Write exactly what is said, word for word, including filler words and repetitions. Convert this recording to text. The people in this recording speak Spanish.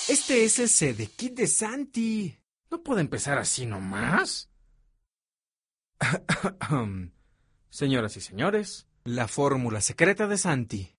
Este es el Sedekit de Santi. ¿No puede empezar así nomás? Señoras y señores, la fórmula secreta de Santi.